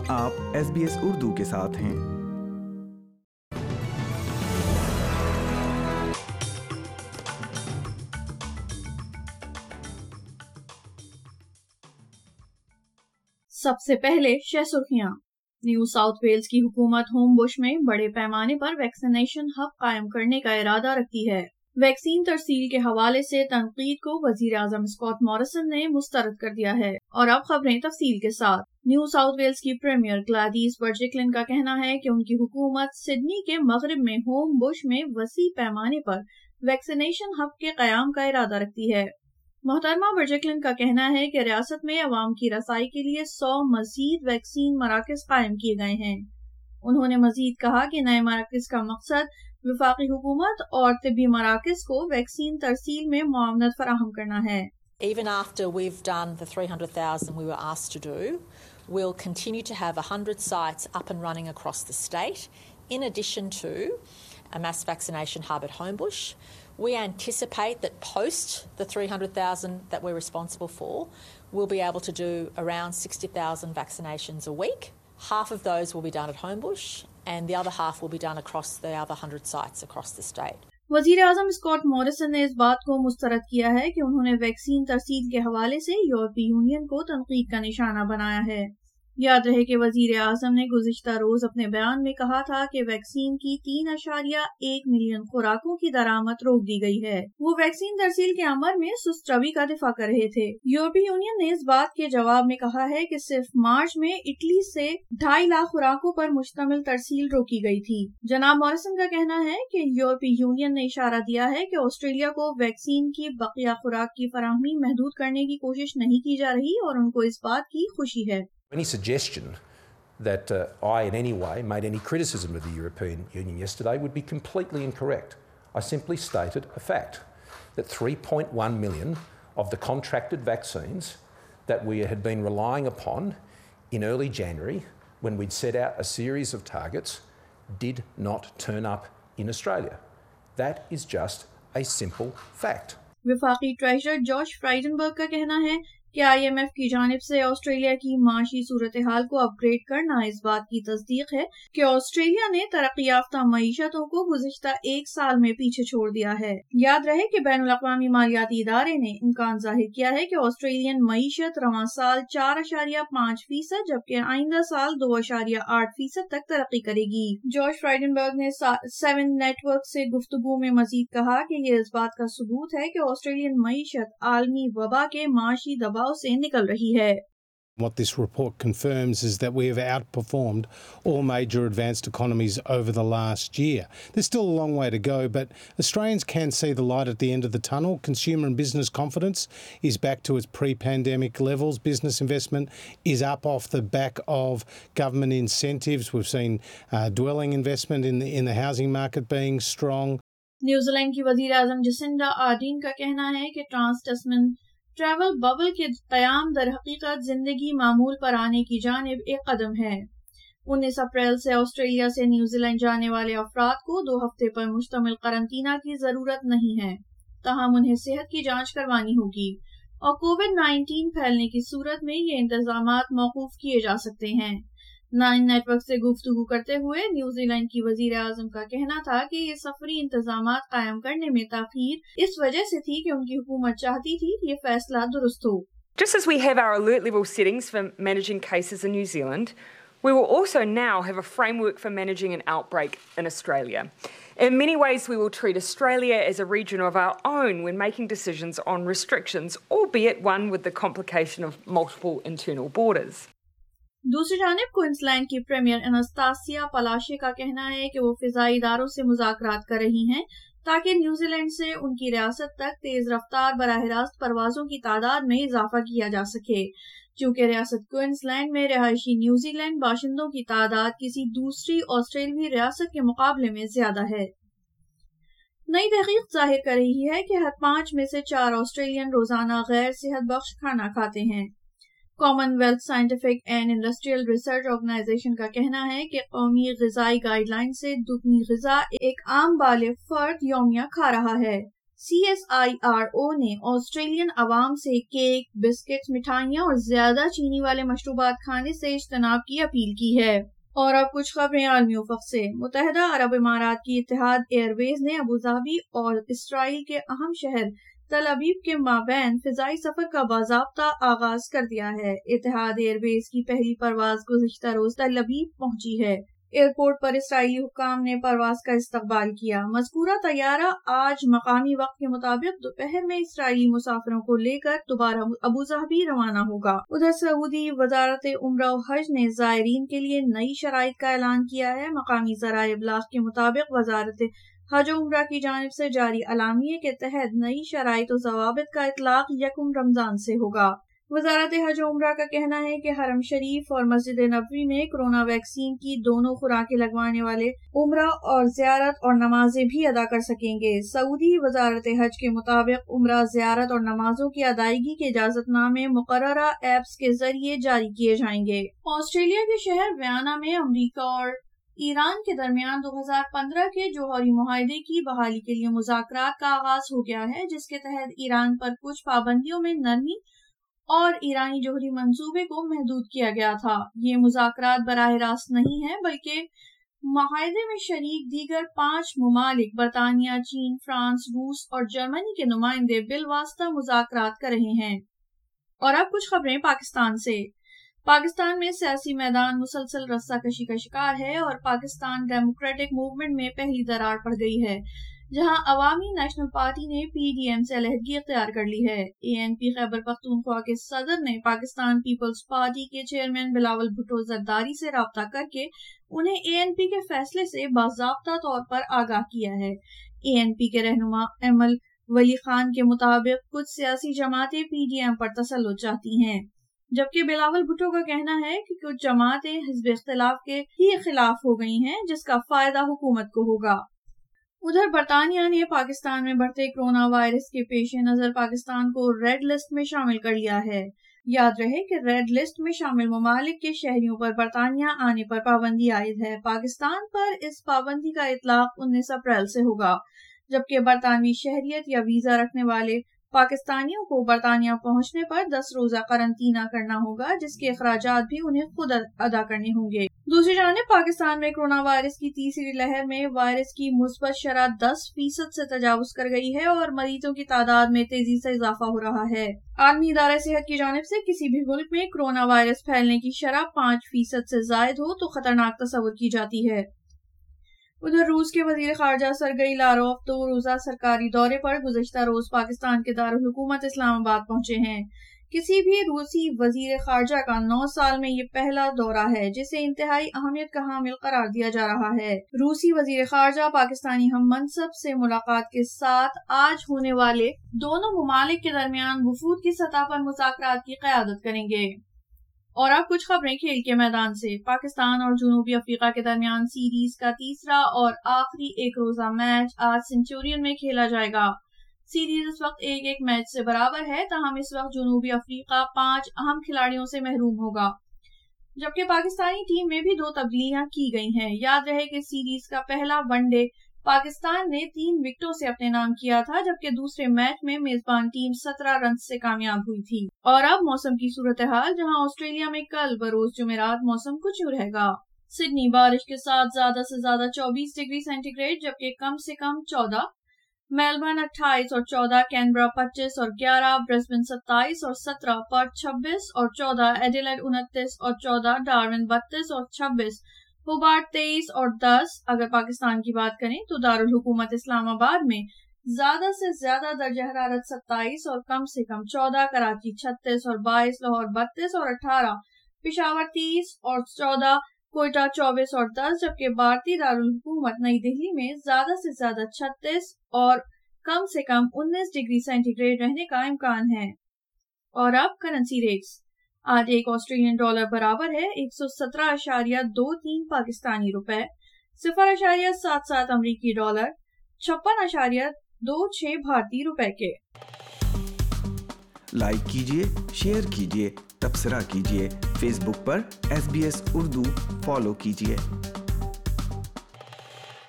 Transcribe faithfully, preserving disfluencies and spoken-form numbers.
آپ S B S Urdu کے ساتھ ہیں۔ سب سے پہلے شہ سرخیاں۔ نیو ساؤتھ ویلز کی حکومت ہوم بش میں بڑے پیمانے پر ویکسینیشن ہب قائم کرنے کا ارادہ رکھتی ہے۔ ویکسین ترسیل کے حوالے سے تنقید کو وزیر اعظم اسکاٹ موریسن نے مسترد کر دیا ہے۔ اور اب خبریں تفصیل کے ساتھ۔ نیو ساؤتھ ویلز کی پریمیئر گلیڈیس برجکلن کا کہنا ہے کہ ان کی حکومت سڈنی کے مغرب میں ہوم بش میں وسیع پیمانے پر ویکسینیشن ہب کے قیام کا ارادہ رکھتی ہے۔ محترمہ برجکلن کا کہنا ہے کہ ریاست میں عوام کی رسائی کے لیے سو مزید ویکسین مراکز قائم کیے گئے ہیں۔ انہوں نے مزید کہا کہ نئے مراکز کا مقصد وفاقی حکومت اور طبی مراکز کو ویکسین ترسیل میں معاونت فراہم کرنا ہے۔ Even after we've done the three hundred thousand we were asked to do, we'll continue to have one hundred sites up and running across the state, in addition to a mass vaccination hub at Homebush. We anticipate that post the three hundred thousand that we're responsible for, we'll be able to do around sixty thousand vaccinations a week. Half of those will be done at Homebush, and the other half will be done across the other one hundred sites across the state. وزیر اعظم Scott Morrison نے اس بات کو مسترد کیا ہے کہ انہوں نے ویکسین ترسیل کے حوالے سے یورپی یونین کو تنقید کا نشانہ بنایا ہے۔ یاد رہے کہ وزیر اعظم نے گزشتہ روز اپنے بیان میں کہا تھا کہ ویکسین کی تین اشاریہ ایک ملین خوراکوں کی درآمد روک دی گئی ہے۔ وہ ویکسین ترسیل کے عمل میں سست روی کا دفاع کر رہے تھے۔ یورپی یونین نے اس بات کے جواب میں کہا ہے کہ صرف مارچ میں اٹلی سے ڈھائی لاکھ خوراکوں پر مشتمل ترسیل روکی گئی تھی۔ جناب موریسن کا کہنا ہے کہ یورپی یونین نے اشارہ دیا ہے کہ آسٹریلیا کو ویکسین کی بقیہ خوراک کی فراہمی محدود کرنے کی کوشش نہیں کی جا رہی اور ان کو اس بات کی خوشی ہے۔ Any suggestion that uh, I in any way made any criticism of the European Union yesterday would be completely incorrect. I simply stated a fact that three point one million of the contracted vaccines that we had been relying upon in early January when we'd set out a series of targets did not turn up in Australia. That is just a simple fact. وفاقی ٹریجرر George فرائڈنبرگ کا کہنا ہے کہ I am F کی جانب سے Australia کی معاشی صورتحال کو اپ گریڈ کرنا اس بات کی تصدیق ہے کہ آسٹریلیا نے ترقی یافتہ معیشتوں کو گزشتہ ایک سال میں پیچھے چھوڑ دیا ہے۔ یاد رہے کہ بین الاقوامی مالیاتی ادارے نے امکان ظاہر کیا ہے کہ آسٹریلین معیشت رواں سال چار اشاریہ پانچ فیصد جبکہ آئندہ سال دو اشاریہ آٹھ فیصد تک ترقی کرے گی۔ جارج فرائڈنبرگ نے سیون نیٹ ورک سے گفتگو میں مزید کہا کہ یہ اس بات کا ثبوت ہے کہ آسٹریلین معیشت عالمی وبا کے معاشی دباؤ سے نکل رہی ہے۔ What this report confirms is that we have outperformed all major advanced economies over the last year. There's still a long way to go, but Australians can see the light at the end of the tunnel. Consumer and business confidence is back to its pre-pandemic levels. Business investment is up off the back of government incentives. We've seen uh, dwelling investment in the, in the housing market being strong. New Zealand وزیر اعظم جسنڈا آرڈین کا کہنا ہے کہ trans ٹسمن travel bubble کے قیام در حقیقت زندگی معمول پر آنے کی جانب ایک قدم ہے۔ انیس اپریل سے آسٹریلیا سے نیوزی لینڈ جانے والے افراد کو دو ہفتے پر مشتمل قرنطینہ کی ضرورت نہیں ہے، تاہم انہیں صحت کی جانچ کروانی ہوگی اور کووڈ نائنٹین پھیلنے کی صورت میں یہ انتظامات موقوف کیے جا سکتے ہیں۔ نائن نیٹ ورک سے گفتگو کرتے ہوئے نیوزی لینڈ کی وزیر اعظم کا کہنا تھا کہ یہ سفری انتظامات قائم کرنے میں تاخیر اس وجہ سے تھی کہ ان کی حکومت چاہتی تھی کہ یہ فیصلہ درست ہو۔ Just as we have our alert level settings for managing cases in New Zealand, we will also now have a framework for managing an outbreak in Australia. In many ways, we will treat Australia as a region of our own when making decisions on restrictions, albeit one with the complication of multiple internal borders. دوسری جانب Queensland کی premier Annastacia Palaszczuk کا کہنا ہے کہ وہ فضائی اداروں سے مذاکرات کر رہی ہیں تاکہ نیوزی لینڈ سے ان کی ریاست تک تیز رفتار براہ راست پروازوں کی تعداد میں اضافہ کیا جا سکے، چونکہ ریاست کوئنس لینڈ میں رہائشی نیوزی لینڈ باشندوں کی تعداد کسی دوسری آسٹریلوی ریاست کے مقابلے میں زیادہ ہے۔ نئی تحقیق ظاہر کر رہی ہے کہ ہر پانچ میں سے چار آسٹریلین روزانہ غیر صحت بخش کھانا کھاتے ہیں۔ Commonwealth scientific and industrial research organisation کا کہنا ہے کہ قومی غذائی گائیڈ لائن سے دگنی غذا ایک عام بالغ فرد یومیہ کھا رہا ہے۔ C S I R O نے آسٹریلین عوام سے کیک، بسکٹ، مٹھائیاں اور زیادہ چینی والے مشروبات کھانے سے اجتناب کی اپیل کی ہے۔ اور اب کچھ خبریں عالمی افق سے۔ متحدہ عرب امارات کی اتحاد ایئر ویز نے ابوظہبی اور اسرائیل کے اہم شہر تل ابیب کے مابین فضائی سفر کا باضابطہ آغاز کر دیا ہے۔ اتحاد ایئر ویز کی پہلی پرواز گزشتہ روز تل ابیب پہنچی ہے۔ ایئرپورٹ پر اسرائیلی حکام نے پرواز کا استقبال کیا۔ مذکورہ طیارہ آج مقامی وقت کے مطابق دوپہر میں اسرائیلی مسافروں کو لے کر دوبارہ ابوظہبی روانہ ہوگا۔ ادھر سعودی وزارت عمرہ و حج نے زائرین کے لیے نئی شرائط کا اعلان کیا ہے۔ مقامی ذرائع ابلاغ کے مطابق وزارت حج و عمرہ کی جانب سے جاری اعلامیے کے تحت نئی شرائط و ضوابط کا اطلاق یکم رمضان سے ہوگا۔ وزارت حج و عمرہ کا کہنا ہے کہ حرم شریف اور مسجد نبوی میں کرونا ویکسین کی دونوں خوراکیں لگوانے والے عمرہ اور زیارت اور نمازیں بھی ادا کر سکیں گے۔ سعودی وزارت حج کے مطابق عمرہ، زیارت اور نمازوں کی ادائیگی کے اجازت نامے مقررہ ایپس کے ذریعے جاری کیے جائیں گے۔ آسٹریلیا کے شہر ویانا میں امریکہ اور ایران کے درمیان دو ہزار پندرہ کے جوہری معاہدے کی بحالی کے لیے مذاکرات کا آغاز ہو گیا ہے، جس کے تحت ایران پر کچھ پابندیوں میں نرمی اور ایرانی جوہری منصوبے کو محدود کیا گیا تھا۔ یہ مذاکرات براہ راست نہیں ہے بلکہ معاہدے میں شریک دیگر پانچ ممالک برطانیہ، چین، فرانس، روس اور جرمنی کے نمائندے بالواسطہ مذاکرات کر رہے ہیں۔ اور اب کچھ خبریں پاکستان سے۔ پاکستان میں سیاسی میدان مسلسل رسہ کشی کا شکار ہے اور پاکستان ڈیموکریٹک موومنٹ میں پہلی دراڑ پڑ گئی ہے، جہاں عوامی نیشنل پارٹی نے پی ڈی ایم سے علیحدگی اختیار کر لی ہے۔ اے این پی خیبر پختونخوا کے صدر نے پاکستان پیپلز پارٹی کے چیئرمین بلاول بھٹو زرداری سے رابطہ کر کے انہیں اے این پی کے فیصلے سے باضابطہ طور پر آگاہ کیا ہے۔ اے این پی کے رہنما ایمل ولی خان کے مطابق کچھ سیاسی جماعتیں پی ڈی ایم پر تسلط چاہتی ہیں، جبکہ بلاول بھٹو کا کہنا ہے کہ کچھ جماعتیں حزب اختلاف کے ہی خلاف ہو گئی ہیں، جس کا فائدہ حکومت کو ہوگا۔ ادھر برطانیہ نے پاکستان میں بڑھتے کورونا وائرس کے پیش نظر پاکستان کو ریڈ لسٹ میں شامل کر لیا ہے۔ یاد رہے کہ ریڈ لسٹ میں شامل ممالک کے شہریوں پر برطانیہ آنے پر پابندی عائد ہے۔ پاکستان پر اس پابندی کا اطلاق انیس اپریل سے ہوگا، جبکہ برطانوی شہریت یا ویزا رکھنے والے پاکستانیوں کو برطانیہ پہنچنے پر دس روزہ قرنطینہ کرنا ہوگا، جس کے اخراجات بھی انہیں خود ادا کرنے ہوں گے۔ دوسری جانب پاکستان میں کورونا وائرس کی تیسری لہر میں وائرس کی مثبت شرح دس فیصد سے تجاوز کر گئی ہے اور مریضوں کی تعداد میں تیزی سے اضافہ ہو رہا ہے۔ عالمی ادارہ صحت کی جانب سے کسی بھی ملک میں کورونا وائرس پھیلنے کی شرح پانچ فیصد سے زائد ہو تو خطرناک تصور کی جاتی ہے۔ ادھر روس کے وزیر خارجہ سرگئی لاروف دو روزہ سرکاری دورے پر گزشتہ روز پاکستان کے دارالحکومت اسلام آباد پہنچے ہیں۔ کسی بھی روسی وزیر خارجہ کا نو سال میں یہ پہلا دورہ ہے جسے انتہائی اہمیت کا حامل قرار دیا جا رہا ہے۔ روسی وزیر خارجہ پاکستانی ہم منصب سے ملاقات کے ساتھ آج ہونے والے دونوں ممالک کے درمیان وفود کی سطح پر مذاکرات کی قیادت کریں گے۔ اور اب کچھ خبریں کھیل کے میدان سے۔ پاکستان اور جنوبی افریقہ کے درمیان سیریز کا تیسرا اور آخری ایک روزہ میچ آج سنچورین میں کھیلا جائے گا۔ سیریز اس وقت ایک ایک میچ سے برابر ہے، تاہم اس وقت جنوبی افریقہ پانچ اہم کھلاڑیوں سے محروم ہوگا، جبکہ پاکستانی ٹیم میں بھی دو تبدیلیاں کی گئی ہیں۔ یاد رہے کہ سیریز کا پہلا ون ڈے پاکستان نے تین وکٹوں سے اپنے نام کیا تھا، جبکہ دوسرے میچ میں میزبان ٹیم سترہ رنز سے کامیاب ہوئی تھی۔ اور اب موسم کی صورتحال، جہاں آسٹریلیا میں کل بروز جمعرات موسم کچھ یوں رہے گا۔ سڈنی بارش کے ساتھ زیادہ سے زیادہ چوبیس ڈگری سینٹی گریڈ جبکہ کم سے کم چودہ، میلبرن اٹھائیس اور چودہ، کینبرا پچیس اور گیارہ، برسبن ستائیس اور سترہ، پرتھ چھبیس اور چودہ، ایڈیلیڈ انتیس اور چودہ، ڈارون بتیس اور چھبیس، ہوبارٹ تیئیس اور دس۔ اگر پاکستان کی بات کریں تو دارالحکومت اسلام آباد میں زیادہ سے زیادہ درجہ حرارت ستائیس اور کم سے کم چودہ، کراچی چھتیس اور بائیس، لاہور بتیس اور اٹھارہ، پشاور تیس اور چودہ، کوئٹہ چوبیس اور دس، جبکہ بھارتی دارالحکومت نئی دہلی میں زیادہ سے زیادہ چھتیس اور کم سے کم انیس ڈگری سینٹی گریڈ رہنے کا امکان ہے۔ اور اب کرنسی ریٹس۔ آج ایک آسٹریلین ڈالر برابر ہے ایک سو سترہ اشاریہ دو تین پاکستانی روپے، صفر اشاریہ سات سات امریکی ڈالر، چھپن اشاریہ دو چھ بھارتی روپے کے۔ لائک کیجیے، شیئر کیجیے، تبصرہ کیجیے، فیس بک پر S B S Urdu follow کیجیے۔